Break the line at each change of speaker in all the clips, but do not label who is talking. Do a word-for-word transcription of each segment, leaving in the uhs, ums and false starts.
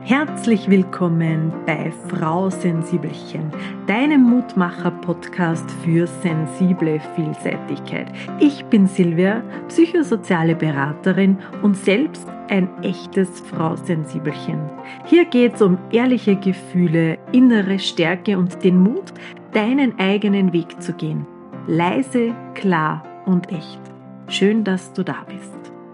Herzlich willkommen bei Frau Sensibelchen, deinem Mutmacher-Podcast für sensible Vielseitigkeit. Ich bin Silvia, psychosoziale Beraterin und selbst ein echtes Frau Sensibelchen. Hier geht es um ehrliche Gefühle, innere Stärke und den Mut, deinen eigenen Weg zu gehen. Leise, klar und echt. Schön, dass du da bist.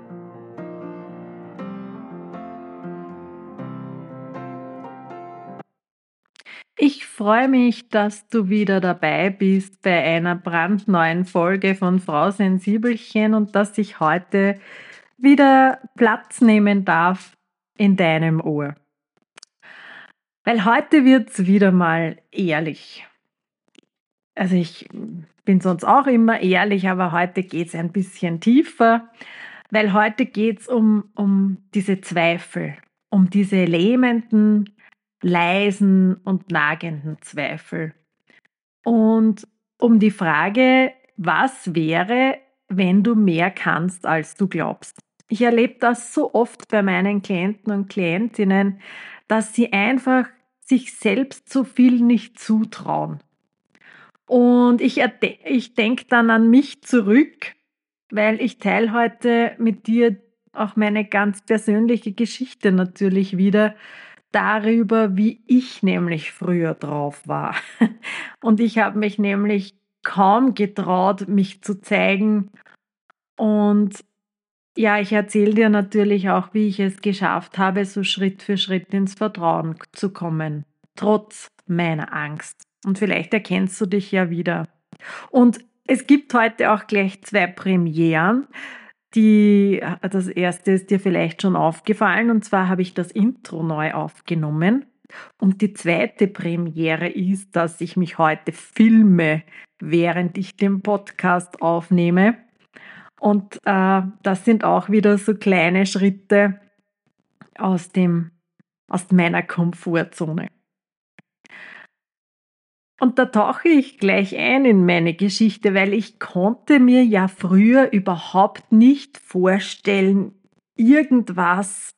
Ich freue mich, dass du wieder dabei bist bei einer brandneuen Folge von Frau Sensibelchen und dass ich heute wieder Platz nehmen darf in deinem Ohr. Weil heute wird es wieder mal ehrlich. Also ich bin sonst auch immer ehrlich, aber heute geht es ein bisschen tiefer, weil heute geht es um, um diese Zweifel, um diese lähmenden, leisen und nagenden Zweifel. Und um die Frage, was wäre, wenn du mehr kannst, als du glaubst? Ich erlebe das so oft bei meinen Klienten und Klientinnen, dass sie einfach sich selbst so viel nicht zutrauen. Und ich, ich denke dann an mich zurück, weil ich teile heute mit dir auch meine ganz persönliche Geschichte natürlich wieder darüber, wie ich nämlich früher drauf war. Und ich habe mich nämlich kaum getraut, mich zu zeigen. Und ja, ich erzähle dir natürlich auch, wie ich es geschafft habe, so Schritt für Schritt ins Vertrauen zu kommen, trotz meiner Angst. Und vielleicht erkennst du dich ja wieder. Und es gibt heute auch gleich zwei Premieren. Die, das erste ist dir vielleicht schon aufgefallen, und zwar habe ich das Intro neu aufgenommen. Und die zweite Premiere ist, dass ich mich heute filme, während ich den Podcast aufnehme. Und äh, das sind auch wieder so kleine Schritte aus dem, aus meiner Komfortzone. Und da tauche ich gleich ein in meine Geschichte, weil ich konnte mir ja früher überhaupt nicht vorstellen, irgendwas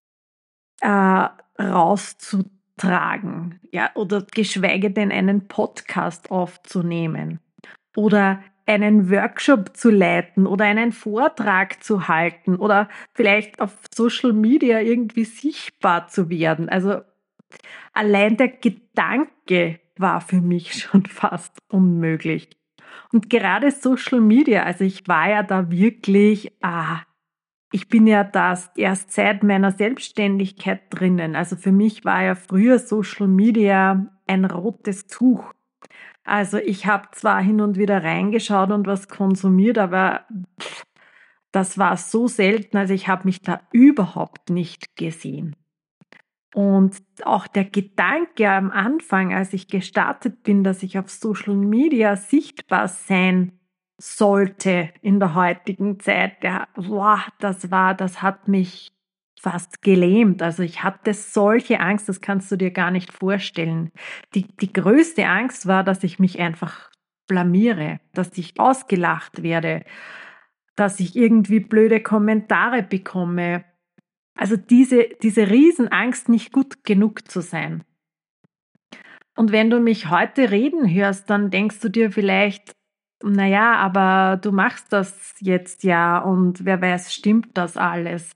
äh, rauszutragen, ja, oder geschweige denn einen Podcast aufzunehmen oder einen Workshop zu leiten oder einen Vortrag zu halten oder vielleicht auf Social Media irgendwie sichtbar zu werden. Also allein der Gedanke war für mich schon fast unmöglich. Und gerade Social Media, also ich war ja da wirklich, ah, ich bin ja das erst seit meiner Selbstständigkeit drinnen. Also für mich war ja früher Social Media ein rotes Tuch. Also ich habe zwar hin und wieder reingeschaut und was konsumiert, aber pff, das war so selten, also ich habe mich da überhaupt nicht gesehen. Und auch der Gedanke am Anfang, als ich gestartet bin, dass ich auf Social Media sichtbar sein sollte in der heutigen Zeit, der, boah, das war, das hat mich fast gelähmt. Also ich hatte solche Angst, das kannst du dir gar nicht vorstellen. Die, die größte Angst war, dass ich mich einfach blamiere, dass ich ausgelacht werde, dass ich irgendwie blöde Kommentare bekomme. Also diese, diese Riesenangst, nicht gut genug zu sein. Und wenn du mich heute reden hörst, dann denkst du dir vielleicht, naja, aber du machst das jetzt ja und wer weiß, stimmt das alles?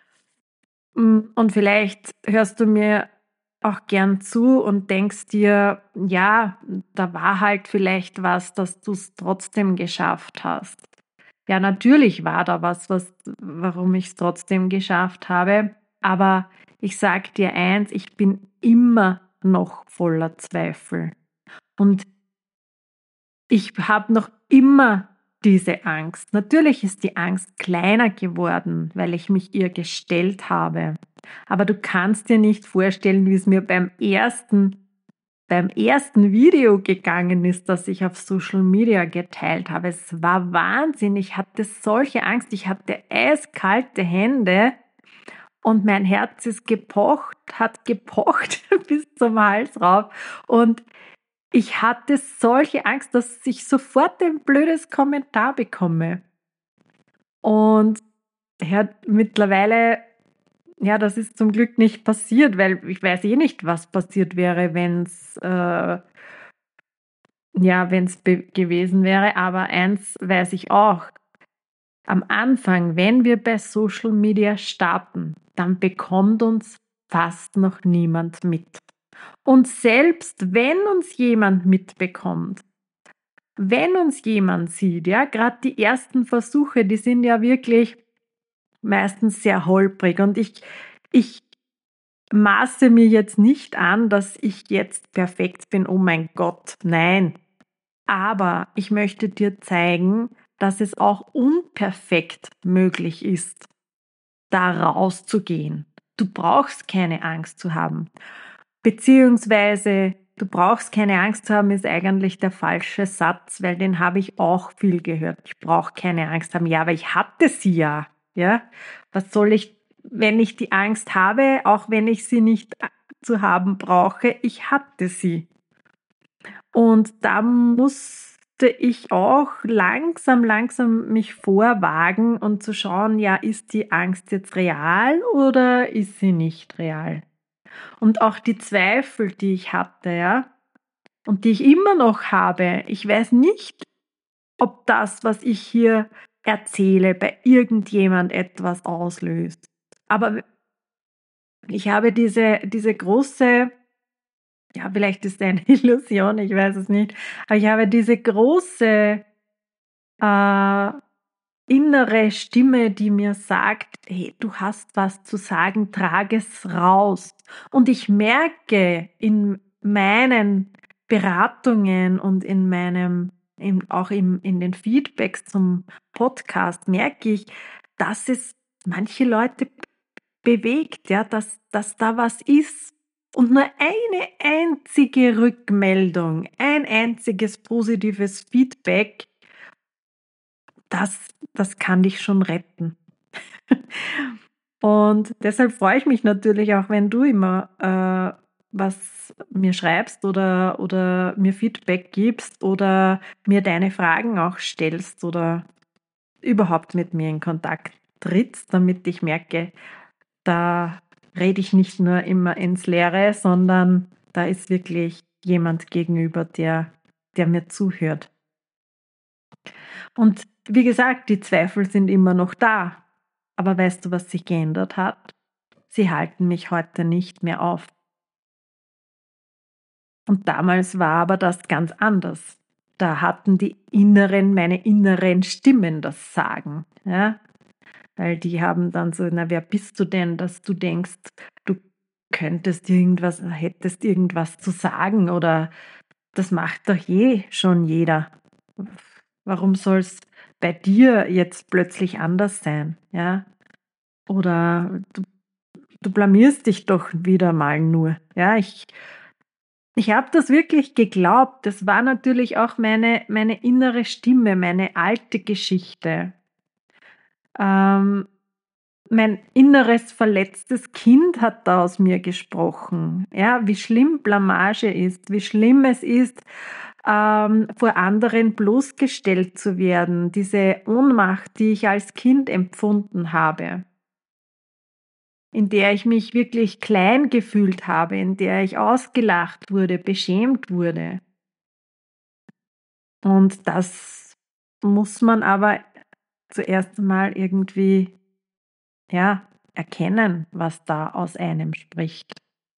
Und vielleicht hörst du mir auch gern zu und denkst dir, ja, da war halt vielleicht was, dass du es trotzdem geschafft hast. Ja, natürlich war da was, was warum ich es trotzdem geschafft habe. Aber ich sag dir eins, ich bin immer noch voller Zweifel. Und ich habe noch immer diese Angst. Natürlich ist die Angst kleiner geworden, weil ich mich ihr gestellt habe. Aber du kannst dir nicht vorstellen, wie es mir beim ersten beim ersten Video gegangen ist, das ich auf Social Media geteilt habe. Es war Wahnsinn. Ich hatte solche Angst. Ich hatte eiskalte Hände und mein Herz ist gepocht, hat gepocht bis zum Hals rauf. Und ich hatte solche Angst, dass ich sofort ein blödes Kommentar bekomme. Und ja, mittlerweile ja, das ist zum Glück nicht passiert, weil ich weiß eh nicht, was passiert wäre, wenn's, äh ja, wenn's be gewesen wäre. Aber eins weiß ich auch: Am Anfang, wenn wir bei Social Media starten, dann bekommt uns fast noch niemand mit. Und selbst wenn uns jemand mitbekommt, wenn uns jemand sieht, ja, grad die ersten Versuche, die sind ja wirklich meistens sehr holprig und ich ich maße mir jetzt nicht an, dass ich jetzt perfekt bin, oh mein Gott, nein. Aber ich möchte dir zeigen, dass es auch unperfekt möglich ist, da rauszugehen. Du brauchst keine Angst zu haben. Beziehungsweise du brauchst keine Angst zu haben, ist eigentlich der falsche Satz, weil den habe ich auch viel gehört. Ich brauche keine Angst haben. Ja, aber ich hatte sie ja. Ja? Was soll ich, wenn ich die Angst habe, auch wenn ich sie nicht a- zu haben brauche, ich hatte sie. Und da musste ich auch langsam, langsam mich vorwagen und zu schauen, ja, ist die Angst jetzt real oder ist sie nicht real? Und auch die Zweifel, die ich hatte, ja, und die ich immer noch habe. Ich weiß nicht, ob das, was ich hier erzähle, bei irgendjemand etwas auslöst. Aber ich habe diese, diese große, ja, vielleicht ist es eine Illusion, ich weiß es nicht, aber ich habe diese große äh, innere Stimme, die mir sagt: „Hey, du hast was zu sagen, trage es raus.“ Und ich merke in meinen Beratungen und in meinem in auch im in den Feedbacks zum Podcast merke ich, dass es manche Leute bewegt, ja, dass dass da was ist. Und nur eine einzige Rückmeldung, ein einziges positives Feedback, das das kann dich schon retten. Und deshalb freue ich mich natürlich auch, wenn du immer, äh, was mir schreibst oder oder mir Feedback gibst oder mir deine Fragen auch stellst oder überhaupt mit mir in Kontakt trittst, damit ich merke, da rede ich nicht nur immer ins Leere, sondern da ist wirklich jemand gegenüber, der der mir zuhört. Und wie gesagt, die Zweifel sind immer noch da. Aber weißt du, was sich geändert hat? Sie halten mich heute nicht mehr auf. Und damals war aber das ganz anders. Da hatten die inneren, meine inneren Stimmen das Sagen, ja? Weil die haben dann so: „Na, wer bist du denn, dass du denkst, du könntest irgendwas hättest irgendwas zu sagen oder das macht doch eh schon jeder. Warum soll's bei dir jetzt plötzlich anders sein?“ Ja? Oder „Du du blamierst dich doch wieder mal nur.“ Ja, ich ich habe das wirklich geglaubt. Das war natürlich auch meine meine innere Stimme, meine alte Geschichte. Ähm, Mein inneres verletztes Kind hat da aus mir gesprochen, ja, wie schlimm Blamage ist, wie schlimm es ist, ähm, vor anderen bloßgestellt zu werden, diese Ohnmacht, die ich als Kind empfunden habe, in der ich mich wirklich klein gefühlt habe, in der ich ausgelacht wurde, beschämt wurde. Und das muss man aber zuerst einmal irgendwie, ja, erkennen, was da aus einem spricht.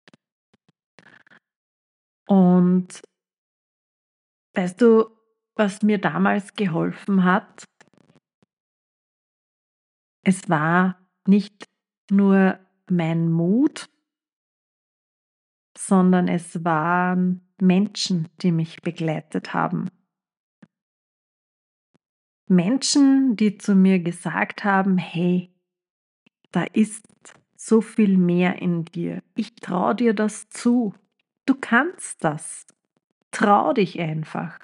Und weißt du, was mir damals geholfen hat? Es war nicht nur mein Mut, sondern es waren Menschen, die mich begleitet haben. Menschen, die zu mir gesagt haben: „Hey, da ist so viel mehr in dir. Ich traue dir das zu. Du kannst das. Trau dich einfach.“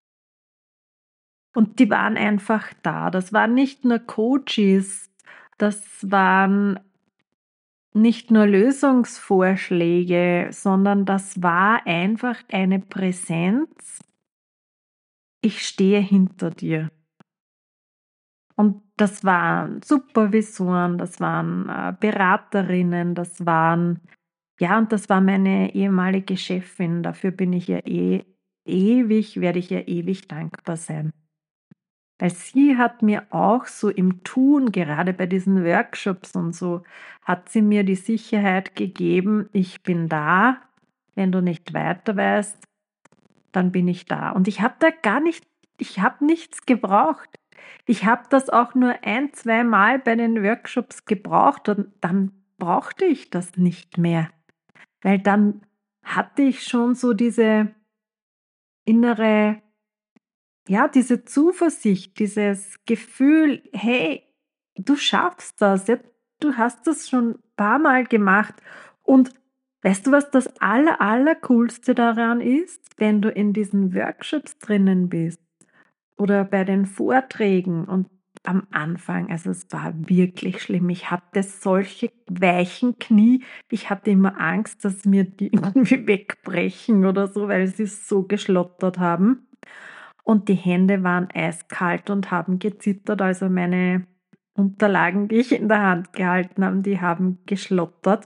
Und die waren einfach da. Das waren nicht nur Coaches, das waren nicht nur Lösungsvorschläge, sondern das war einfach eine Präsenz. Ich stehe hinter dir. Und das waren Supervisoren, das waren, äh, Beraterinnen, das waren ja, und das war meine ehemalige Chefin. Dafür bin ich ihr eh ewig werde ich ihr ewig dankbar sein. Weil sie hat mir auch so im Tun, gerade bei diesen Workshops und so, hat sie mir die Sicherheit gegeben: „Ich bin da, wenn du nicht weiter weißt, dann bin ich da.“ Und ich habe da gar nicht ich habe nichts gebraucht. Ich habe das auch nur ein zweimal bei den Workshops gebraucht und dann brauchte ich das nicht mehr, weil dann hatte ich schon so diese innere ja, diese Zuversicht, dieses Gefühl: „Hey, du schaffst das, ja, du hast das schon paarmal gemacht.“ Und weißt du, was das aller Allercoolste daran ist? Wenn du in diesen Workshops drinnen bist oder bei den Vorträgen und am Anfang, also es war wirklich schlimm. Ich hatte solche weichen Knie. Ich hatte immer Angst, dass mir die irgendwie wegbrechen oder so, weil sie so geschlottert haben. Und die Hände waren eiskalt und haben gezittert. Also meine Unterlagen, die ich in der Hand gehalten habe, die haben geschlottert.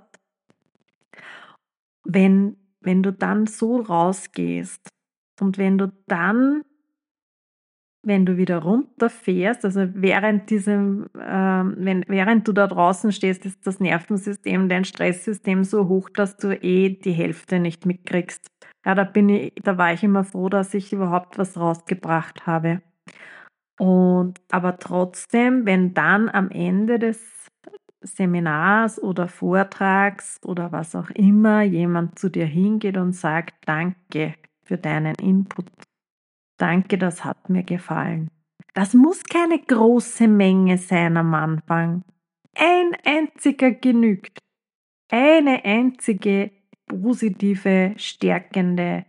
Wenn, wenn du dann so rausgehst und wenn du dann wenn du wieder runterfährst, also während diesem, ähm, wenn, während du da draußen stehst, ist das Nervensystem, dein Stresssystem so hoch, dass du eh die Hälfte nicht mitkriegst. Ja, da bin ich, da war ich immer froh, dass ich überhaupt was rausgebracht habe. Und aber trotzdem, wenn dann am Ende des Seminars oder Vortrags oder was auch immer jemand zu dir hingeht und sagt: „Danke für deinen Input. Danke, das hat mir gefallen.“ Das muss keine große Menge sein am Anfang. Ein einziger genügt. Eine einzige positive, stärkende,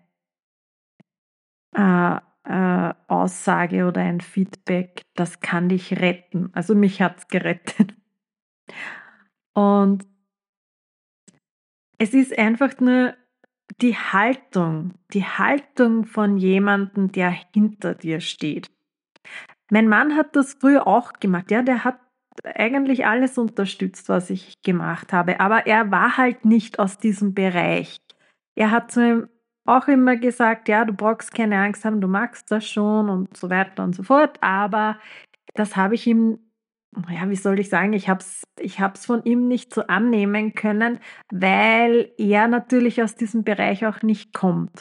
äh, äh, Aussage oder ein Feedback, das kann dich retten. Also mich hat's gerettet. Und es ist einfach nur die Haltung, die Haltung von jemandem, der hinter dir steht. Mein Mann hat das früher auch gemacht. Ja, der hat eigentlich alles unterstützt, was ich gemacht habe, aber er war halt nicht aus diesem Bereich. Er hat zu ihm auch immer gesagt: „Ja, du brauchst keine Angst haben, du magst das schon“ und so weiter und so fort. Aber das habe ich ihm ja, wie soll ich sagen, ich habe es ich habe es von ihm nicht so annehmen können, weil er natürlich aus diesem Bereich auch nicht kommt.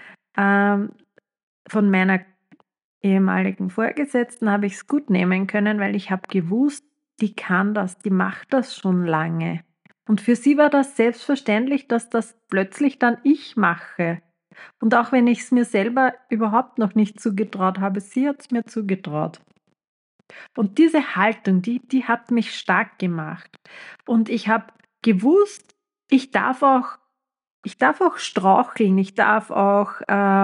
Ähm, von meiner ehemaligen Vorgesetzten habe ich es gut nehmen können, weil ich habe gewusst, die kann das, die macht das schon lange. Und für sie war das selbstverständlich, dass das plötzlich dann ich mache. Und auch wenn ich es mir selber überhaupt noch nicht zugetraut habe, sie hat es mir zugetraut. Und diese Haltung, die die hat mich stark gemacht. Und ich habe gewusst, ich darf auch ich darf auch straucheln, ich darf auch, äh,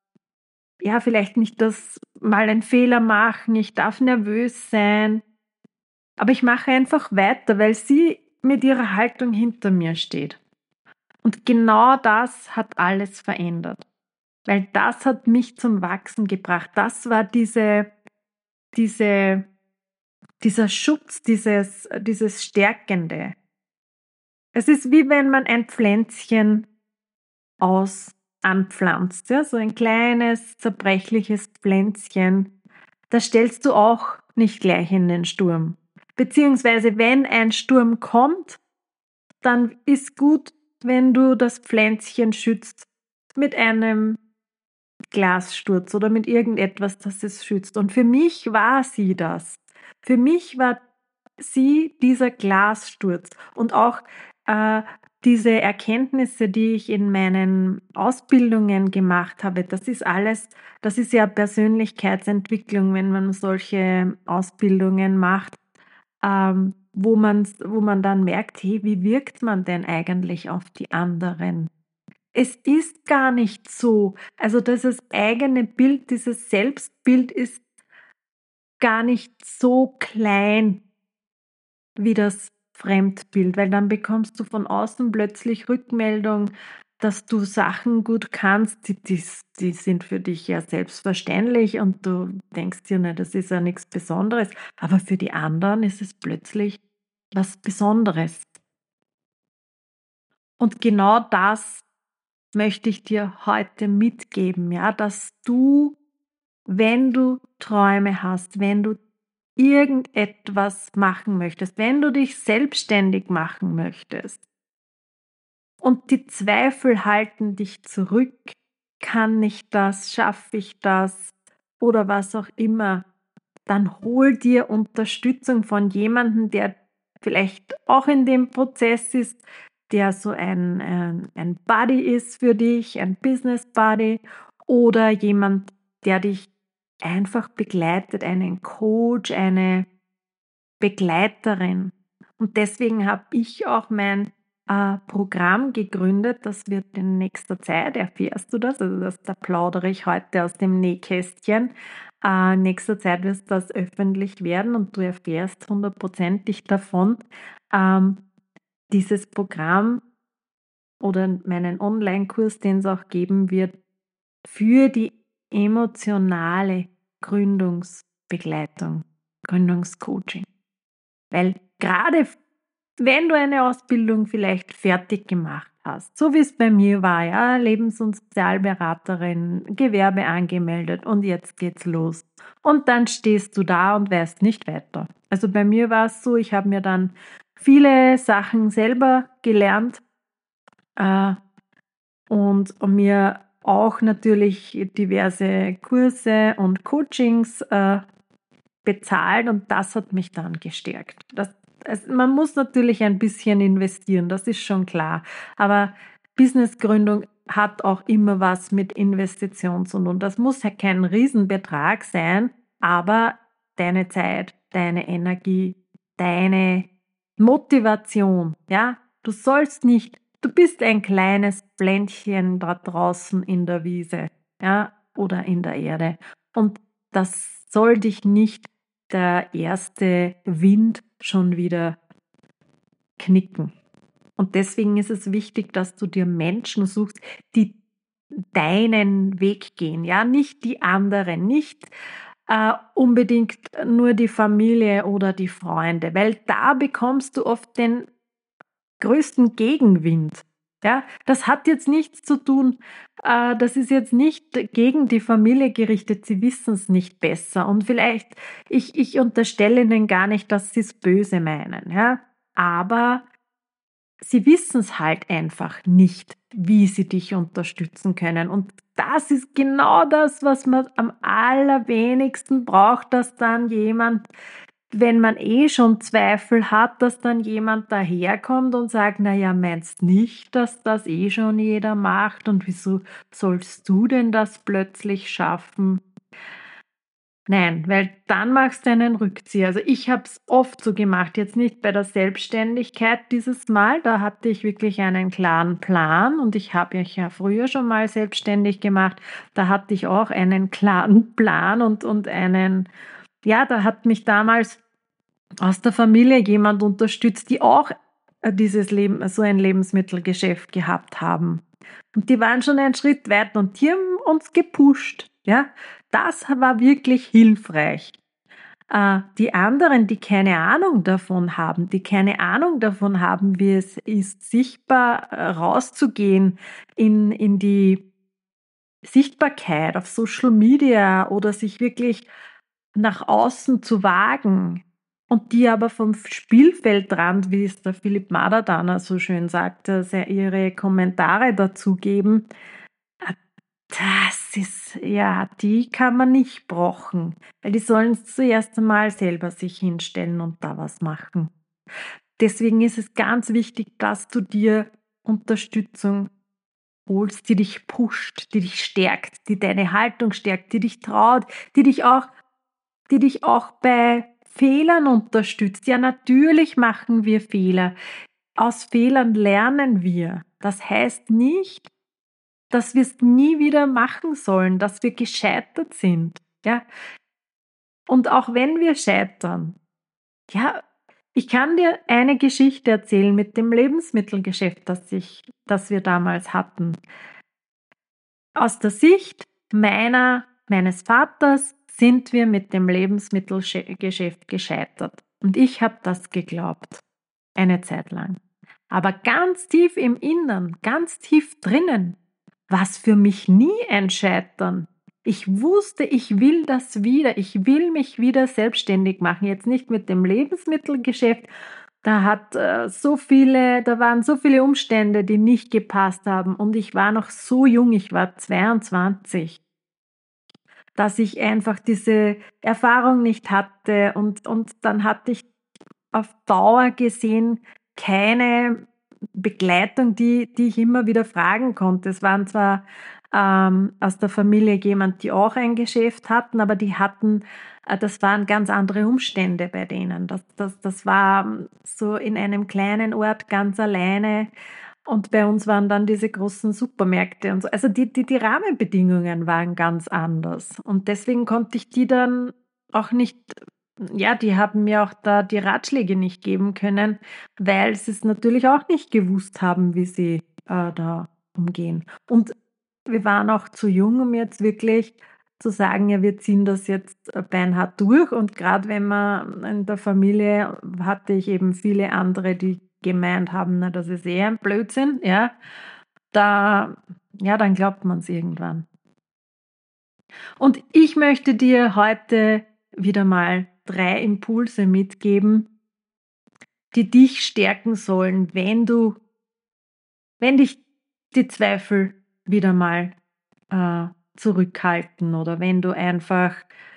ja, vielleicht nicht das mal einen Fehler machen, ich darf nervös sein, aber ich mache einfach weiter, weil sie mit ihrer Haltung hinter mir steht. Und genau das hat alles verändert, weil das hat mich zum Wachsen gebracht. Das war diese diese dieser Schutz, dieses dieses Stärkende. Es ist wie wenn man ein Pflänzchen aus anpflanzt, ja, so ein kleines zerbrechliches Pflänzchen. Das stellst du auch nicht gleich in den Sturm. Beziehungsweise wenn ein Sturm kommt, dann ist gut, wenn du das Pflänzchen schützt mit einem Glassturz oder mit irgendetwas, das es schützt. Und für mich war sie das. Für mich war sie dieser Glassturz und auch äh, diese Erkenntnisse, die ich in meinen Ausbildungen gemacht habe, das ist alles, das ist ja Persönlichkeitsentwicklung, wenn man solche Ausbildungen macht, ähm, wo man, wo man dann merkt, hey, wie wirkt man denn eigentlich auf die anderen? Es ist gar nicht so. Also dieses eigene Bild, dieses Selbstbild ist gar nicht so klein wie das Fremdbild, weil dann bekommst du von außen plötzlich Rückmeldung, dass du Sachen gut kannst, die die die sind für dich ja selbstverständlich und du denkst dir: „Ne, das ist ja nichts Besonderes“, aber für die anderen ist es plötzlich was Besonderes. Und genau das möchte ich dir heute mitgeben, ja, dass du, wenn du Träume hast, wenn du irgendetwas machen möchtest, wenn du dich selbstständig machen möchtest und die Zweifel halten dich zurück, kann ich das, schaffe ich das oder was auch immer, dann hol dir Unterstützung von jemandem, der vielleicht auch in dem Prozess ist, der so ein, ein, ein Buddy ist für dich, ein Business Buddy oder jemand, der dich einfach begleitet, einen Coach, eine Begleiterin. Und deswegen habe ich auch mein äh, Programm gegründet. Das wird in nächster Zeit, erfährst du das, also das, da plaudere ich heute aus dem Nähkästchen. Äh, in nächster Zeit wird das öffentlich werden und du erfährst hundertprozentig davon. Ähm, dieses Programm oder meinen Online-Kurs, den es auch geben wird, für die emotionale Gründungsbegleitung, Gründungscoaching. Weil gerade wenn du eine Ausbildung vielleicht fertig gemacht hast, so wie es bei mir war, ja, Lebens- und Sozialberaterin, Gewerbe angemeldet und jetzt geht's los. Und dann stehst du da und weißt nicht weiter. Also bei mir war es so, ich habe mir dann viele Sachen selber gelernt äh, und mir auch natürlich diverse Kurse und Coachings äh, bezahlt und das hat mich dann gestärkt. Das, es, man muss natürlich ein bisschen investieren, das ist schon klar. Aber Businessgründung hat auch immer was mit Investition zu tun. Das muss ja kein Riesenbetrag sein, aber deine Zeit, deine Energie, deine Motivation, ja, du sollst nicht, du bist ein kleines Pflänzchen da draußen in der Wiese, ja, oder in der Erde und das soll dich nicht der erste Wind schon wieder knicken. Und deswegen ist es wichtig, dass du dir Menschen suchst, die deinen Weg gehen, ja, nicht die anderen, nicht äh, unbedingt nur die Familie oder die Freunde, weil da bekommst du oft den größten Gegenwind. Ja, das hat jetzt nichts zu tun, äh, das ist jetzt nicht gegen die Familie gerichtet, sie wissen es nicht besser. Und vielleicht, ich, ich unterstelle ihnen gar nicht, dass sie es böse meinen, ja, aber sie wissen es halt einfach nicht, wie sie dich unterstützen können. Und das ist genau das, was man am allerwenigsten braucht, dass dann jemand, wenn man eh schon Zweifel hat, dass dann jemand daherkommt und sagt, na ja, meinst nicht, dass das eh schon jeder macht und wieso sollst du denn das plötzlich schaffen? Nein, weil dann machst du einen Rückzieher. Also ich habe es oft so gemacht, jetzt nicht bei der Selbstständigkeit dieses Mal, da hatte ich wirklich einen klaren Plan und ich habe mich ja früher schon mal selbstständig gemacht, da hatte ich auch einen klaren Plan und, und einen, ja, da hat mich damals aus der Familie jemand unterstützt, die auch äh, dieses Leben, so ein Lebensmittelgeschäft gehabt haben. Und die waren schon einen Schritt weiter und die haben uns gepusht. Ja, das war wirklich hilfreich. Äh, die anderen, die keine Ahnung davon haben, die keine Ahnung davon haben, wie es ist, sichtbar äh, rauszugehen in, in die Sichtbarkeit auf Social Media oder sich wirklich nach außen zu wagen und die aber vom Spielfeldrand, wie es der Philipp Madadana so schön sagte, ihre Kommentare dazu geben, ah, das ist, ja, die kann man nicht brauchen, weil die sollen zuerst einmal selber sich hinstellen und da was machen. Deswegen ist es ganz wichtig, dass du dir Unterstützung holst, die dich pusht, die dich stärkt, die deine Haltung stärkt, die dich traut, die dich auch die dich auch bei Fehlern unterstützt. Ja, natürlich machen wir Fehler. Aus Fehlern lernen wir. Das heißt nicht, dass wir es nie wieder machen sollen, dass wir gescheitert sind. Ja, und auch wenn wir scheitern, ja, Ich kann dir eine Geschichte erzählen mit dem Lebensmittelgeschäft, das ich das wir damals hatten. Aus der Sicht meiner meines Vaters sind wir mit dem Lebensmittelgeschäft gescheitert. Und ich habe das geglaubt, eine Zeit lang. Aber ganz tief im Innern, ganz tief drinnen, war's für mich nie ein Scheitern. Ich wusste, ich will das wieder. Ich will mich wieder selbstständig machen. Jetzt nicht mit dem Lebensmittelgeschäft. Da hat äh, so viele, da waren so viele Umstände, die nicht gepasst haben. Und ich war noch so jung, ich war zweiundzwanzig, dass ich einfach diese Erfahrung nicht hatte. Und, und dann hatte ich auf Dauer gesehen keine Begleitung, die, die ich immer wieder fragen konnte. Es waren zwar ähm, aus der Familie jemand, die auch ein Geschäft hatten, aber die hatten, äh, das waren ganz andere Umstände bei denen. Das, das, das war ähm, so in einem kleinen Ort ganz alleine. Und bei uns waren dann diese großen Supermärkte und so. Also die, die, die Rahmenbedingungen waren ganz anders. Und deswegen konnte ich die dann auch nicht, ja, die haben mir auch da die Ratschläge nicht geben können, weil sie es natürlich auch nicht gewusst haben, wie sie äh, da umgehen. Und wir waren auch zu jung, um jetzt wirklich zu sagen, ja, wir ziehen das jetzt äh, beinhart durch. Und gerade wenn man in der Familie hatte ich eben viele andere, die gemeint haben, na, das ist eh ein Blödsinn, ja, da, ja, dann glaubt man es irgendwann. Und ich möchte dir heute wieder mal drei Impulse mitgeben, die dich stärken sollen, wenn du, wenn dich die Zweifel wieder mal äh, zurückhalten oder wenn du einfach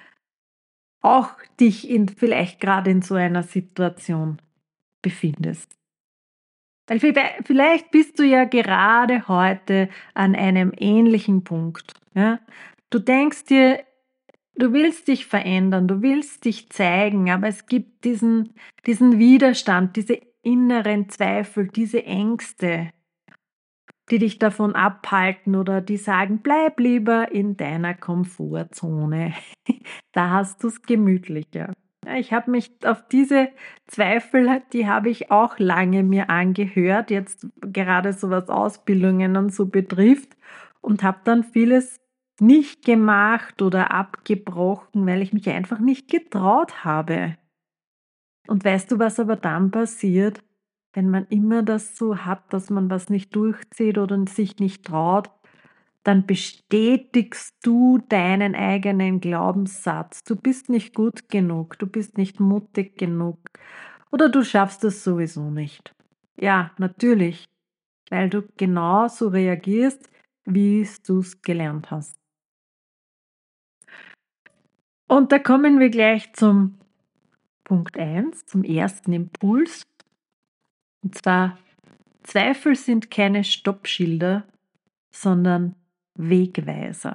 auch dich in, vielleicht gerade in so einer Situation befindest. Weil vi- vielleicht bist du ja gerade heute an einem ähnlichen Punkt. Ja? Du denkst dir, du willst dich verändern, du willst dich zeigen, aber es gibt diesen, diesen Widerstand, diese inneren Zweifel, diese Ängste, die dich davon abhalten oder die sagen, bleib lieber in deiner Komfortzone. Da hast du es gemütlicher. Ja, ich habe mich auf diese Zweifel, die habe ich auch lange mir angehört, jetzt gerade so was Ausbildungen und so betrifft und habe dann vieles nicht gemacht oder abgebrochen, weil ich mich einfach nicht getraut habe. Und weißt du, was aber dann passiert, wenn man immer das so hat, dass man was nicht durchzieht oder sich nicht traut? Dann bestätigst du deinen eigenen Glaubenssatz. Du bist nicht gut genug, du bist nicht mutig genug oder du schaffst es sowieso nicht. Ja, natürlich, weil du genauso reagierst, wie du es gelernt hast. Und da kommen wir gleich zum Punkt eins, zum ersten Impuls. Und zwar, Zweifel sind keine Stoppschilder, sondern Wegweiser.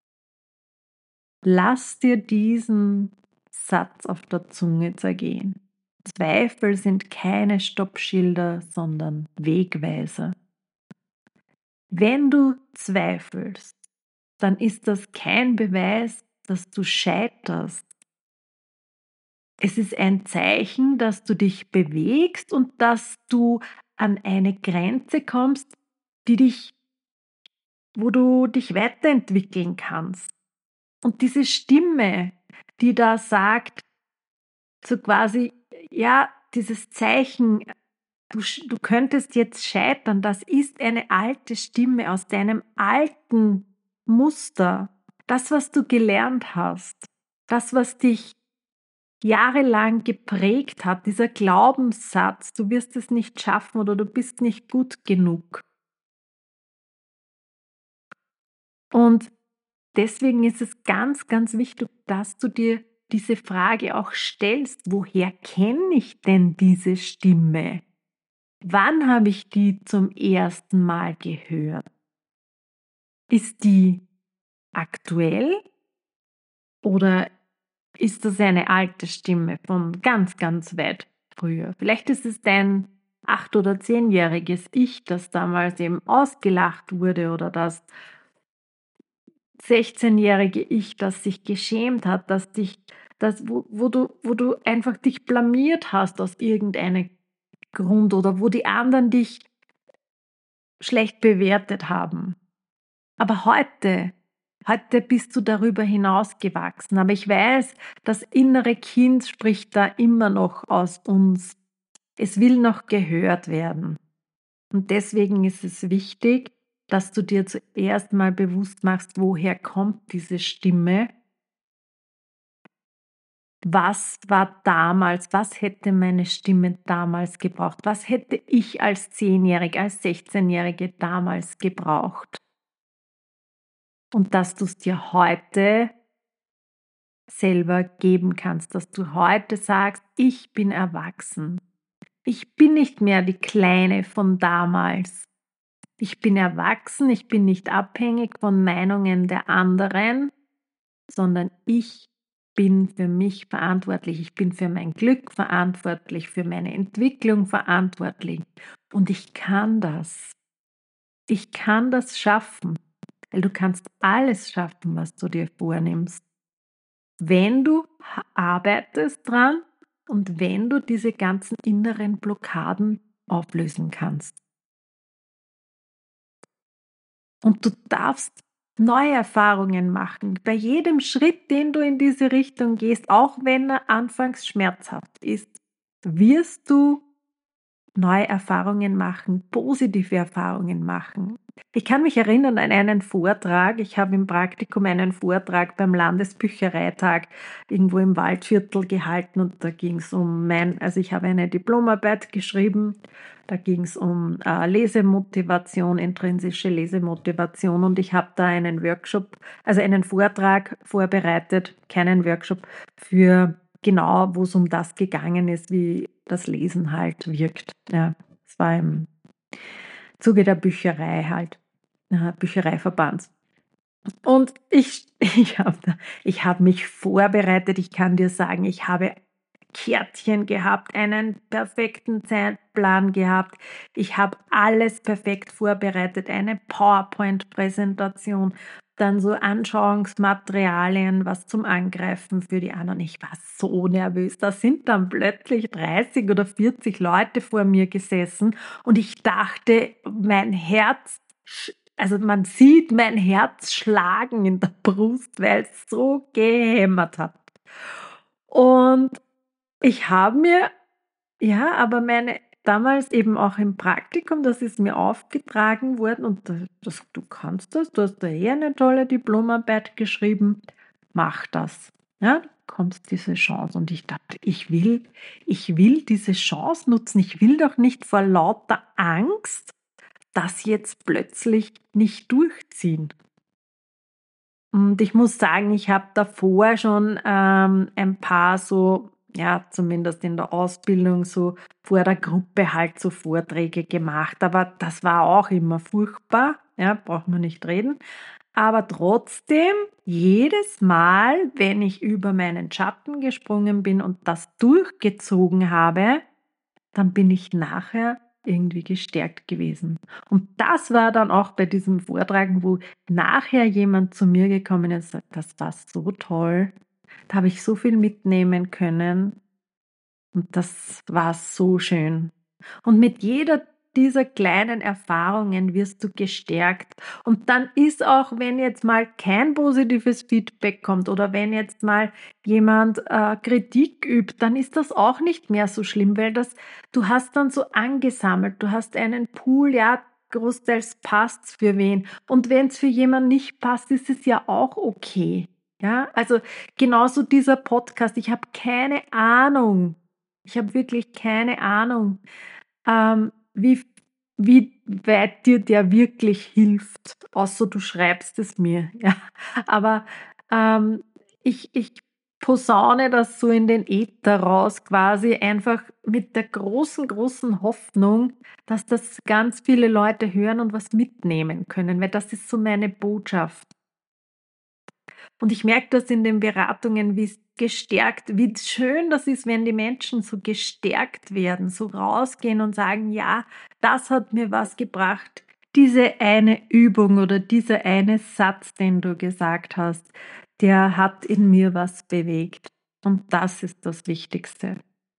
Lass dir diesen Satz auf der Zunge zergehen. Zweifel sind keine Stoppschilder, sondern Wegweiser. Wenn du zweifelst, dann ist das kein Beweis, dass du scheiterst. Es ist ein Zeichen, dass du dich bewegst und dass du an eine Grenze kommst, die dich, wo du dich weiterentwickeln kannst. Und diese Stimme, die da sagt, so quasi, ja, dieses Zeichen, du, du könntest jetzt scheitern, das ist eine alte Stimme aus deinem alten Muster. Das, was du gelernt hast, das, was dich jahrelang geprägt hat, dieser Glaubenssatz, du wirst es nicht schaffen oder du bist nicht gut genug. Und deswegen ist es ganz, ganz wichtig, dass du dir diese Frage auch stellst, woher kenne ich denn diese Stimme? Wann habe ich die zum ersten Mal gehört? Ist die aktuell oder ist das eine alte Stimme von ganz, ganz weit früher? Vielleicht ist es dein acht- oder zehnjähriges Ich, das damals eben ausgelacht wurde oder das sechzehnjährige Ich, das sich geschämt hat, das dich das, wo, wo, du, wo du einfach dich blamiert hast aus irgendeinem Grund oder wo die anderen dich schlecht bewertet haben. Aber heute, heute bist du darüber hinausgewachsen. Aber ich weiß, das innere Kind spricht da immer noch aus uns. Es will noch gehört werden. Und deswegen ist es wichtig, dass du dir zuerst mal bewusst machst, woher kommt diese Stimme. Was war damals, was hätte meine Stimme damals gebraucht? Was hätte ich als Zehnjährige, als sechzehnjährige damals gebraucht? Und dass du es dir heute selber geben kannst, dass du heute sagst, ich bin erwachsen. Ich bin nicht mehr die Kleine von damals. Ich bin erwachsen, ich bin nicht abhängig von Meinungen der anderen, sondern ich bin für mich verantwortlich. Ich bin für mein Glück verantwortlich, für meine Entwicklung verantwortlich. Und ich kann das. Ich kann das schaffen, weil du kannst alles schaffen, was du dir vornimmst. Wenn du arbeitest dran und wenn du diese ganzen inneren Blockaden auflösen kannst. Und du darfst neue Erfahrungen machen. Bei jedem Schritt, den du in diese Richtung gehst, auch wenn er anfangs schmerzhaft ist, wirst du neue Erfahrungen machen, positive Erfahrungen machen. Ich kann mich erinnern an einen Vortrag. Ich habe im Praktikum einen Vortrag beim Landesbüchereitag irgendwo im Waldviertel gehalten und da ging es um mein, also ich habe eine Diplomarbeit geschrieben, da ging es um äh, Lesemotivation, intrinsische Lesemotivation und ich habe da einen Workshop, also einen Vortrag vorbereitet, keinen Workshop, für genau, wo es um das gegangen ist, wie das Lesen halt wirkt. Ja, es war im Zuge der Bücherei halt, äh, Büchereiverbands. Und ich, ich habe ich hab mich vorbereitet. Ich kann dir sagen, ich habe Kärtchen gehabt, einen perfekten Zeitplan gehabt. Ich habe alles perfekt vorbereitet, eine PowerPoint-Präsentation, dann so Anschauungsmaterialien, was zum Angreifen für die anderen. Ich war so nervös. Da sind dann plötzlich dreißig oder vierzig Leute vor mir gesessen und ich dachte, mein Herz, also man sieht mein Herz schlagen in der Brust, weil es so gehämmert hat. Und ich habe mir, ja, aber meine, damals eben auch im Praktikum, das ist mir aufgetragen worden und das, du kannst das, du hast da eh eine tolle Diplomarbeit geschrieben, mach das. Ja, du bekommst diese Chance. Und ich dachte, ich will, ich will diese Chance nutzen. Ich will doch nicht vor lauter Angst das jetzt plötzlich nicht durchziehen. Und ich muss sagen, ich habe davor schon ähm, ein paar so, ja, zumindest in der Ausbildung so vor der Gruppe halt so Vorträge gemacht. Aber das war auch immer furchtbar, ja, braucht man nicht reden. Aber trotzdem, jedes Mal, wenn ich über meinen Schatten gesprungen bin und das durchgezogen habe, dann bin ich nachher irgendwie gestärkt gewesen. Und das war dann auch bei diesem Vortrag, wo nachher jemand zu mir gekommen ist und sagt, das war so toll, da habe ich so viel mitnehmen können und das war so schön. Und mit jeder dieser kleinen Erfahrungen wirst du gestärkt. Und dann ist auch, wenn jetzt mal kein positives Feedback kommt oder wenn jetzt mal jemand äh, Kritik übt, dann ist das auch nicht mehr so schlimm, weil das, du hast dann so angesammelt, du hast einen Pool, ja, großteils passt's für wen. Und wenn es für jemanden nicht passt, ist es ja auch okay. Ja, also genauso dieser Podcast, ich habe keine Ahnung, ich habe wirklich keine Ahnung, ähm, wie, wie weit dir der wirklich hilft, außer du schreibst es mir. Ja. Aber ähm, ich, ich posaune das so in den Äther raus, quasi einfach mit der großen, großen Hoffnung, dass das ganz viele Leute hören und was mitnehmen können, weil das ist so meine Botschaft. Und ich merke das in den Beratungen, wie es gestärkt, wie schön das ist, wenn die Menschen so gestärkt werden, so rausgehen und sagen, ja, das hat mir was gebracht. Diese eine Übung oder dieser eine Satz, den du gesagt hast, der hat in mir was bewegt. Und das ist das Wichtigste.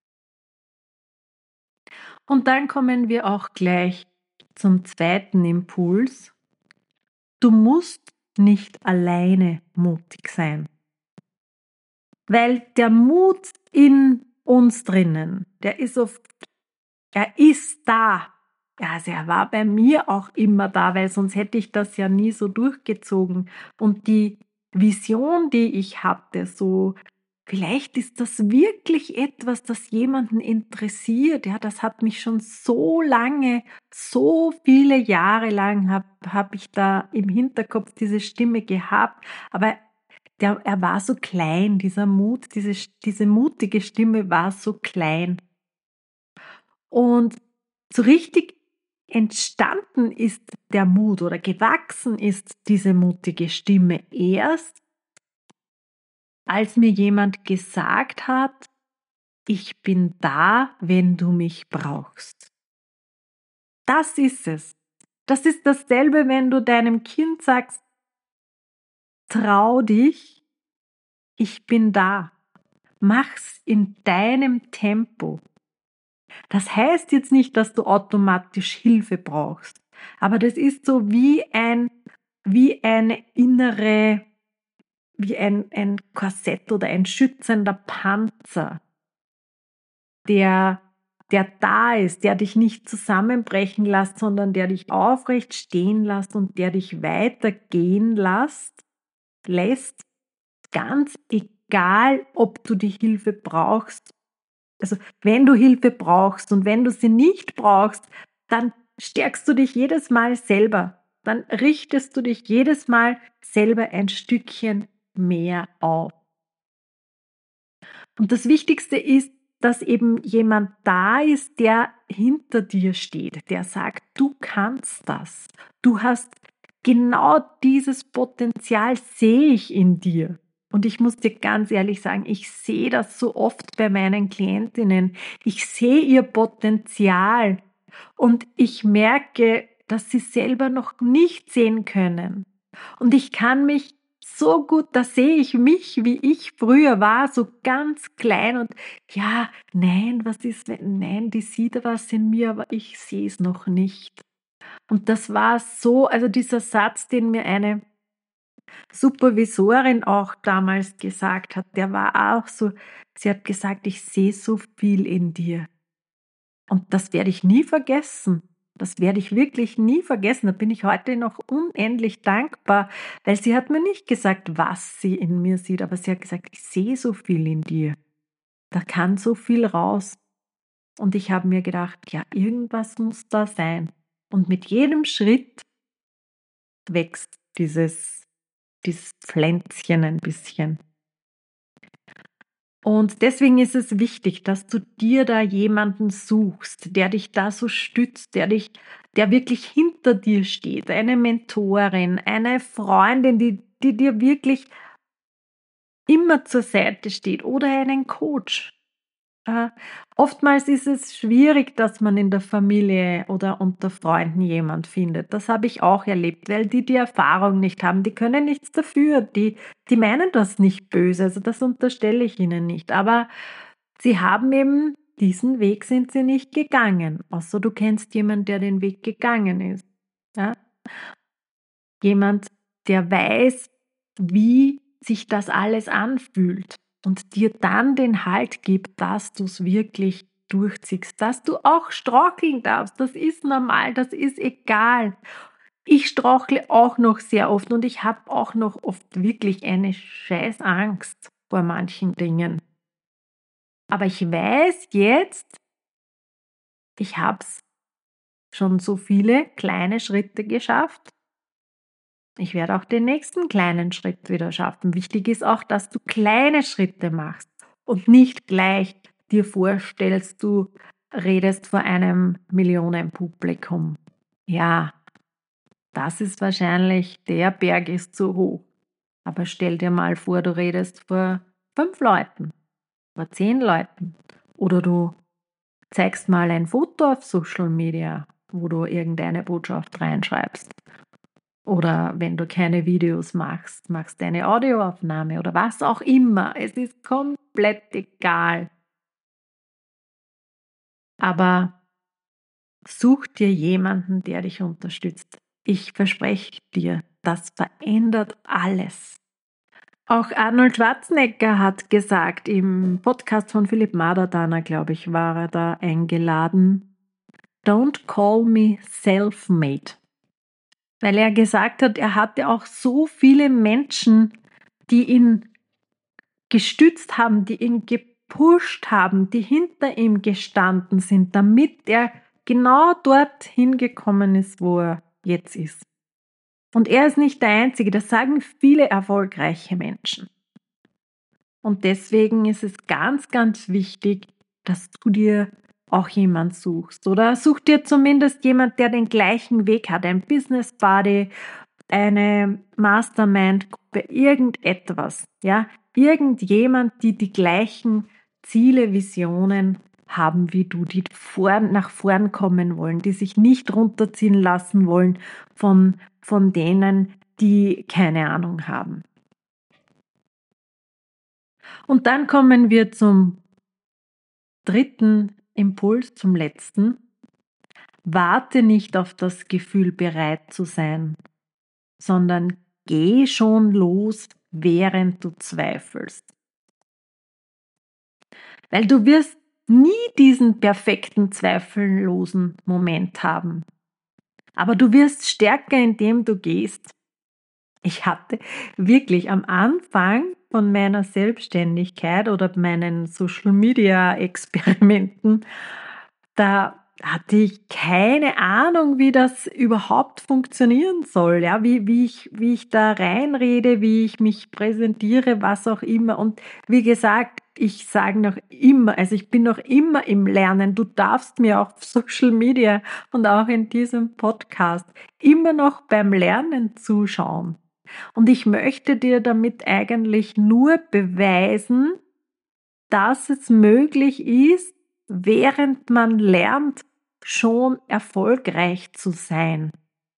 Und dann kommen wir auch gleich zum zweiten Impuls. Du musst nicht alleine mutig sein. Weil der Mut in uns drinnen, der ist oft, er ist da. Ja, also er war bei mir auch immer da, weil sonst hätte ich das ja nie so durchgezogen. Und die Vision, die ich hatte, so, vielleicht ist das wirklich etwas, das jemanden interessiert. Ja, das hat mich schon so lange, so viele Jahre lang habe hab ich da im Hinterkopf diese Stimme gehabt. Aber der, er war so klein, dieser Mut, diese, diese mutige Stimme war so klein. Und so richtig entstanden ist der Mut oder gewachsen ist diese mutige Stimme erst, als mir jemand gesagt hat, ich bin da, wenn du mich brauchst. Das ist es. Das ist dasselbe, wenn du deinem Kind sagst, trau dich, ich bin da. Mach's in deinem Tempo. Das heißt jetzt nicht, dass du automatisch Hilfe brauchst, aber das ist so wie ein, wie eine innere, wie ein, ein Korsett oder ein schützender Panzer, der, der da ist, der dich nicht zusammenbrechen lässt, sondern der dich aufrecht stehen lässt und der dich weitergehen lässt, lässt, ganz egal, ob du die Hilfe brauchst. Also wenn du Hilfe brauchst und wenn du sie nicht brauchst, dann stärkst du dich jedes Mal selber. Dann richtest du dich jedes Mal selber ein Stückchen mehr auf. Und das Wichtigste ist, dass eben jemand da ist, der hinter dir steht, der sagt, du kannst das. Du hast genau dieses Potenzial, sehe ich in dir. Und ich muss dir ganz ehrlich sagen, ich sehe das so oft bei meinen Klientinnen. Ich sehe ihr Potenzial und ich merke, dass sie selber noch nicht sehen können. Und ich kann mich so gut, da sehe ich mich, wie ich früher war, so ganz klein und ja, nein, was ist, wenn, nein, die sieht was in mir, aber ich sehe es noch nicht. Und das war so, also dieser Satz, den mir eine Supervisorin auch damals gesagt hat, der war auch so, sie hat gesagt, ich sehe so viel in dir. Und das werde ich nie vergessen. Das werde ich wirklich nie vergessen. Da bin ich heute noch unendlich dankbar, weil sie hat mir nicht gesagt, was sie in mir sieht, aber sie hat gesagt, ich sehe so viel in dir. Da kann so viel raus. Und ich habe mir gedacht, ja, irgendwas muss da sein. Und mit jedem Schritt wächst dieses, dieses Pflänzchen ein bisschen. Und deswegen ist es wichtig, dass du dir da jemanden suchst, der dich da so stützt, der dich, der wirklich hinter dir steht, eine Mentorin, eine Freundin, die, die dir wirklich immer zur Seite steht oder einen Coach. Äh, oftmals ist es schwierig, dass man in der Familie oder unter Freunden jemand findet. Das habe ich auch erlebt, weil die die Erfahrung nicht haben. Die können nichts dafür. Die, die meinen das nicht böse. Also das unterstelle ich ihnen nicht. Aber sie haben eben diesen Weg sind sie nicht gegangen. Außer du kennst jemanden, der den Weg gegangen ist. Ja? Jemand, der weiß, wie sich das alles anfühlt und dir dann den Halt gibt, dass du es wirklich durchziehst, dass du auch straucheln darfst. Das ist normal, das ist egal. Ich strauchle auch noch sehr oft und ich habe auch noch oft wirklich eine scheiß Angst vor manchen Dingen. Aber ich weiß jetzt, ich habe es schon so viele kleine Schritte geschafft. Ich werde auch den nächsten kleinen Schritt wieder schaffen. Wichtig ist auch, dass du kleine Schritte machst und nicht gleich dir vorstellst, du redest vor einem Millionenpublikum. Ja, das ist wahrscheinlich, der Berg ist zu hoch. Aber stell dir mal vor, du redest vor fünf Leuten, vor zehn Leuten. Oder du zeigst mal ein Foto auf Social Media, wo du irgendeine Botschaft reinschreibst. Oder wenn du keine Videos machst, machst du eine Audioaufnahme oder was auch immer. Es ist komplett komplett egal. Aber such dir jemanden, der dich unterstützt. Ich verspreche dir, das verändert alles. Auch Arnold Schwarzenegger hat gesagt, im Podcast von Philipp Madertaner, glaube ich, war er da eingeladen, Don't call me self-made. Weil er gesagt hat, er hatte auch so viele Menschen, die ihn gestützt haben, die ihn gepusht haben, die hinter ihm gestanden sind, damit er genau dorthin gekommen ist, wo er jetzt ist. Und er ist nicht der Einzige, das sagen viele erfolgreiche Menschen. Und deswegen ist es ganz, ganz wichtig, dass du dir auch jemand suchst. Oder such dir zumindest jemand, der den gleichen Weg hat, ein Business Buddy, eine Mastermind-Gruppe, irgendetwas. Ja? Irgendjemand, die die gleichen Ziele, Visionen haben wie du, die vor, nach vorn kommen wollen, die sich nicht runterziehen lassen wollen von, von denen, die keine Ahnung haben. Und dann kommen wir zum dritten Impuls, zum letzten. Warte nicht auf das Gefühl, bereit zu sein, sondern geh schon los, während du zweifelst. Weil du wirst nie diesen perfekten, zweifellosen Moment haben. Aber du wirst stärker, indem du gehst. Ich hatte wirklich am Anfang von meiner Selbstständigkeit oder meinen Social-Media-Experimenten, da hatte ich keine Ahnung, wie das überhaupt funktionieren soll, ja, wie, wie ich, wie ich da reinrede, wie ich mich präsentiere, was auch immer. Und wie gesagt, ich sage noch immer, also ich bin noch immer im Lernen. Du darfst mir auf Social Media und auch in diesem Podcast immer noch beim Lernen zuschauen. Und ich möchte dir damit eigentlich nur beweisen, dass es möglich ist, während man lernt, schon erfolgreich zu sein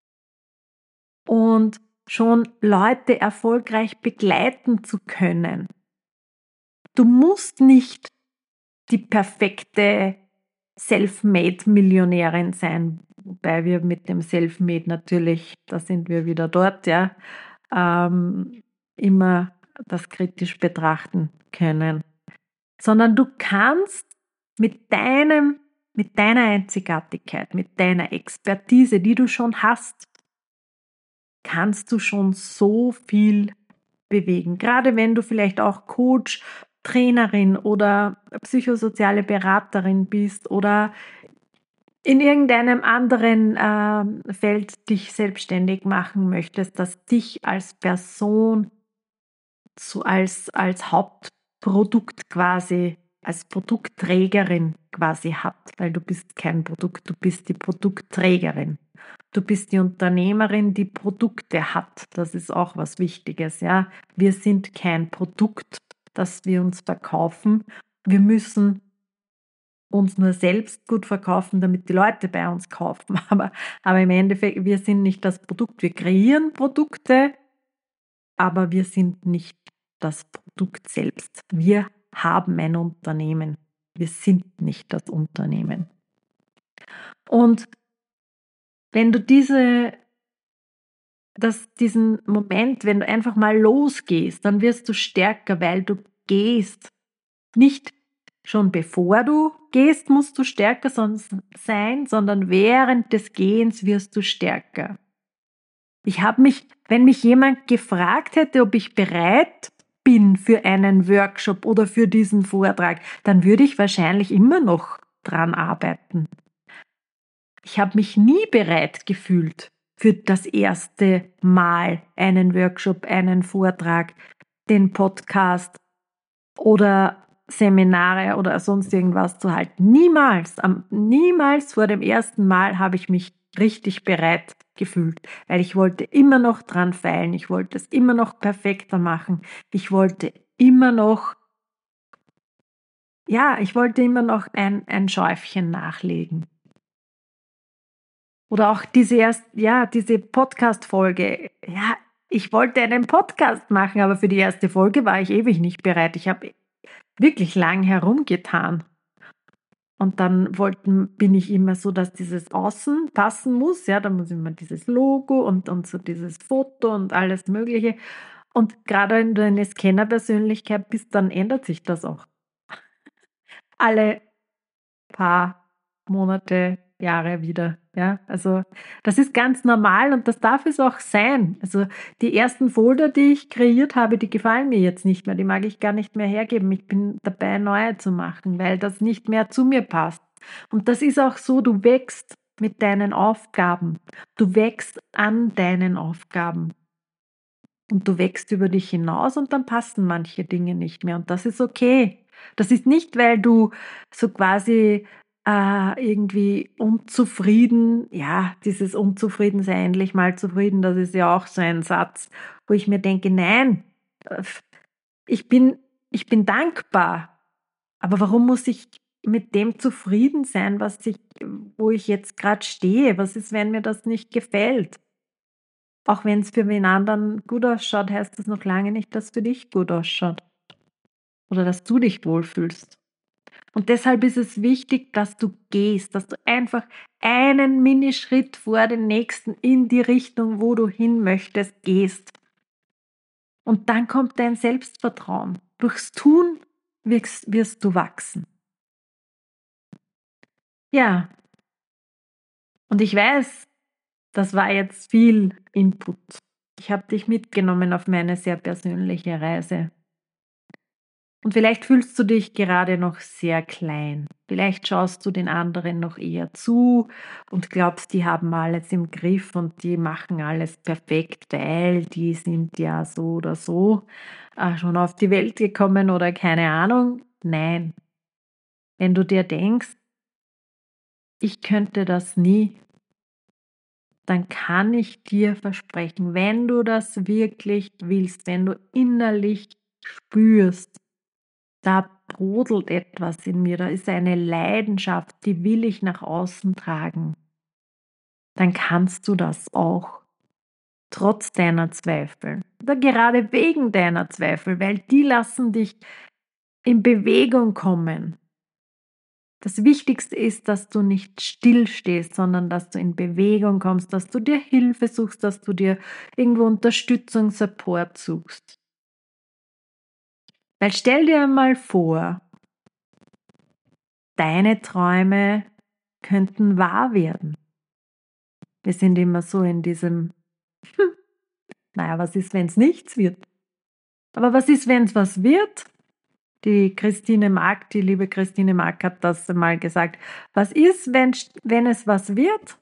und schon Leute erfolgreich begleiten zu können. Du musst nicht die perfekte Self-Made-Millionärin sein, wobei wir mit dem Self-Made natürlich, da sind wir wieder dort, ja, ähm, immer das kritisch betrachten können, sondern du kannst mit deinem, mit deiner Einzigartigkeit, mit deiner Expertise, die du schon hast, kannst du schon so viel bewegen. Gerade wenn du vielleicht auch Coach, Trainerin oder psychosoziale Beraterin bist oder in irgendeinem anderen äh, Feld dich selbstständig machen möchtest, das dich als Person so als, als Hauptprodukt quasi, als Produktträgerin quasi hat, weil du bist kein Produkt, du bist die Produktträgerin. Du bist die Unternehmerin, die Produkte hat. Das ist auch was Wichtiges, ja. Wir sind kein Produkt, das wir uns verkaufen. Wir müssen uns nur selbst gut verkaufen, damit die Leute bei uns kaufen. Aber, aber im Endeffekt, wir sind nicht das Produkt. Wir kreieren Produkte, aber wir sind nicht das Produkt selbst. Wir haben ein Unternehmen. Wir sind nicht das Unternehmen. Und wenn du diese, das, diesen Moment, wenn du einfach mal losgehst, dann wirst du stärker, weil du gehst. Nicht schon bevor du gehst, musst du stärker sein, sondern während des Gehens wirst du stärker. Ich habe mich, wenn mich jemand gefragt hätte, ob ich bereit bin für einen Workshop oder für diesen Vortrag, dann würde ich wahrscheinlich immer noch dran arbeiten. Ich habe mich nie bereit gefühlt für das erste Mal einen Workshop, einen Vortrag, den Podcast oder Seminare oder sonst irgendwas zu halten. Niemals, niemals vor dem ersten Mal habe ich mich richtig bereit gefühlt, weil ich wollte immer noch dran feilen, ich wollte es immer noch perfekter machen, ich wollte immer noch, ja, ich wollte immer noch ein, ein Schäufchen nachlegen. Oder auch diese erst, ja, diese Podcast-Folge. Ja, ich wollte einen Podcast machen, aber für die erste Folge war ich ewig nicht bereit. Ich habe wirklich lang herumgetan. Und dann wollten bin ich immer so, dass dieses Außen passen muss, ja, da muss immer dieses Logo und und so dieses Foto und alles Mögliche. Und grade wenn du eine Scanner-Persönlichkeit bist, dann ändert sich das auch alle paar Monate, Jahre wieder, ja? Also, das ist ganz normal und das darf es auch sein. Also, die ersten Folder, die ich kreiert habe, die gefallen mir jetzt nicht mehr, die mag ich gar nicht mehr hergeben. Ich bin dabei, neue zu machen, weil das nicht mehr zu mir passt. Und das ist auch so, du wächst mit deinen Aufgaben. Du wächst an deinen Aufgaben und du wächst über dich hinaus und dann passen manche Dinge nicht mehr und das ist okay. Das ist nicht, weil du so quasi, äh, irgendwie unzufrieden ja, dieses unzufrieden sei endlich mal zufrieden, das ist ja auch so ein Satz, wo ich mir denke: „Nein, äh, ich bin ich bin dankbar, aber warum muss ich mit dem zufrieden sein, was ich wo ich jetzt grad stehe? Was ist, wenn mir das nicht gefällt?“ Auch wenn's für wen anderen gut ausschaut, heißt das noch lange nicht, dass für dich gut ausschaut oder dass du dich wohlfühlst. Und deshalb ist es wichtig, dass du gehst, dass du einfach einen Minischritt vor den nächsten in die Richtung, wo du hin möchtest, gehst. Und dann kommt dein Selbstvertrauen. Durchs Tun wirst wirst du wachsen. Ja, und ich weiß, das war jetzt viel Input. Ich habe dich mitgenommen auf meine sehr persönliche Reise. Und vielleicht fühlst du dich gerade noch sehr klein. Vielleicht schaust du den anderen noch eher zu und glaubst, die haben alles im Griff und die machen alles perfekt, weil die sind ja so oder so äh, schon auf die Welt gekommen oder keine Ahnung. Nein, wenn du dir denkst, ich könnte das nie, dann kann ich dir versprechen, wenn du das wirklich willst, wenn du innerlich spürst, da brodelt etwas in mir, da ist eine Leidenschaft, die will ich nach außen tragen. Dann kannst du das auch, trotz deiner Zweifel oder gerade wegen deiner Zweifel, weil die lassen dich in Bewegung kommen. Das Wichtigste ist, dass du nicht stillstehst, sondern dass du in Bewegung kommst, dass du dir Hilfe suchst, dass du dir irgendwo Unterstützung, Support suchst. Weil stell dir einmal vor, deine Träume könnten wahr werden. Wir sind immer so in diesem, naja, was ist, wenn es nichts wird? Aber was ist, wenn es was wird? Die Christine Mark, die liebe Christine Mark hat das mal gesagt. Was ist, wenn, wenn es was wird?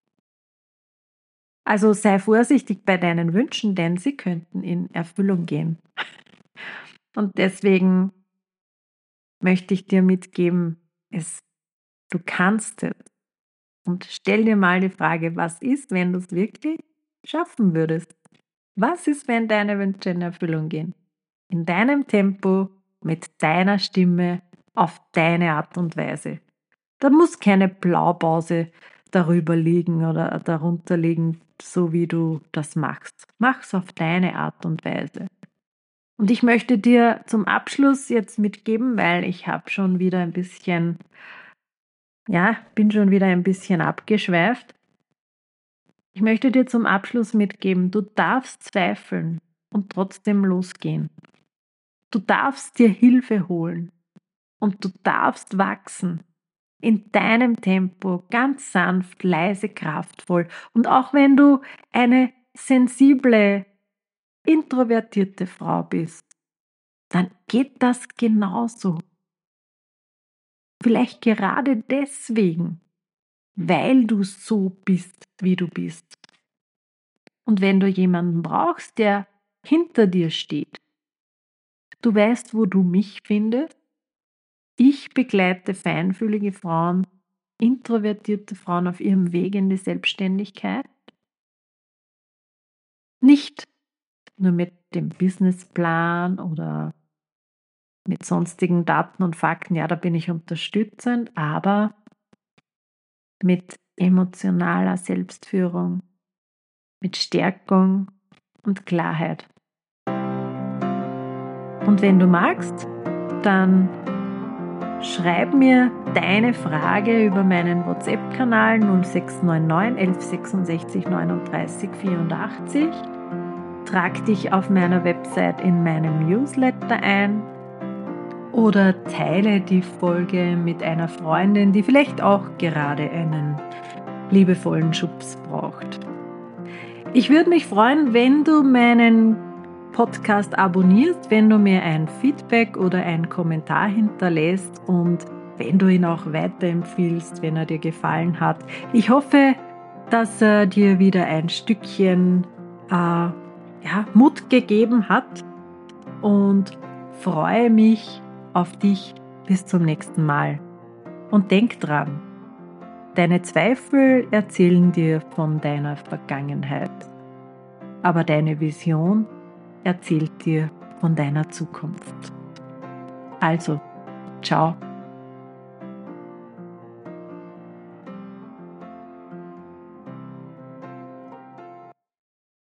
Also sei vorsichtig bei deinen Wünschen, denn sie könnten in Erfüllung gehen. Und deswegen möchte ich dir mitgeben, es, du kannst es. Und stell dir mal die Frage, was ist, wenn du es wirklich schaffen würdest? Was ist, wenn deine Wünsche in Erfüllung gehen? In deinem Tempo, mit deiner Stimme, auf deine Art und Weise. Da muss keine Blaupause darüber liegen oder darunter liegen, so wie du das machst. Mach's auf deine Art und Weise. Und ich möchte dir zum Abschluss jetzt mitgeben, weil ich habe schon wieder ein bisschen, ja, bin schon wieder ein bisschen abgeschweift. Ich möchte dir zum Abschluss mitgeben, du darfst zweifeln und trotzdem losgehen. Du darfst dir Hilfe holen und du darfst wachsen. In deinem Tempo, ganz sanft, leise, kraftvoll. Und auch wenn du eine sensible, introvertierte Frau bist, dann geht das genauso. Vielleicht gerade deswegen, weil du so bist, wie du bist. Und wenn du jemanden brauchst, der hinter dir steht, du weißt, wo du mich findest. Ich begleite feinfühlige Frauen, introvertierte Frauen auf ihrem Weg in die Selbstständigkeit. Nicht nur mit dem Businessplan oder mit sonstigen Daten und Fakten, ja, da bin ich unterstützend, aber mit emotionaler Selbstführung, mit Stärkung und Klarheit. Und wenn du magst, dann schreib mir deine Frage über meinen WhatsApp-Kanal null sechs neun neun elf sechsundsechzig neununddreißig vierundachtzig. Trag dich auf meiner Website in meinem Newsletter ein oder teile die Folge mit einer Freundin, die vielleicht auch gerade einen liebevollen Schubs braucht. Ich würde mich freuen, wenn du meinen Podcast abonnierst, wenn du mir ein Feedback oder einen Kommentar hinterlässt und wenn du ihn auch weiterempfiehlst, wenn er dir gefallen hat. Ich hoffe, dass er dir wieder ein Stückchen äh, ja, Mut gegeben hat und freue mich auf dich bis zum nächsten Mal. Und denk dran, deine Zweifel erzählen dir von deiner Vergangenheit, aber deine Vision erzählt dir von deiner Zukunft. Also, ciao.